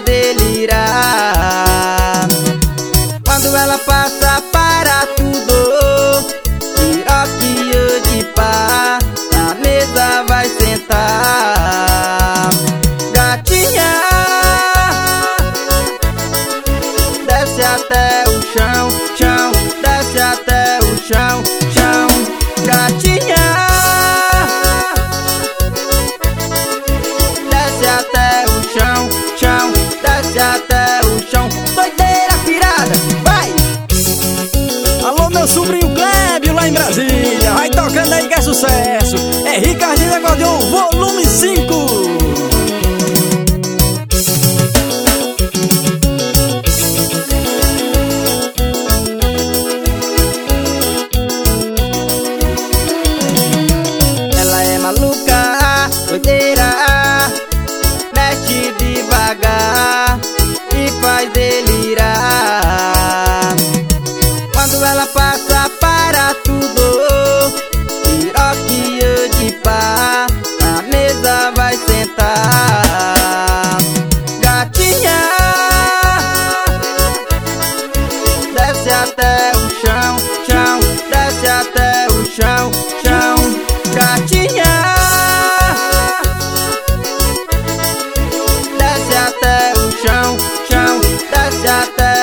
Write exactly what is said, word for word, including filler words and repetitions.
delirar. Quando ela passa para tudo, piroquinho de pá, na mesa vai sentar. Gatinha, desce até o chão, chão, desce até o chão, chão. Gatinha, desce até o chão, chão, desce até o chão. Doideira pirada, vai! Alô, meu sobrinho Clébio lá em Brasília, vai tocando aí que é sucesso. É Ricardinho Acordeon, volume cinco. Ela é maluca, doideira, mexe devagar e faz delirar. Quando ela passa para tudo, piroquinho de pá, na mesa vai sentar. Gatinha, desce até o chão, chão, desce até o chão, chão. Gatinha, desce até o chão, chão, desce até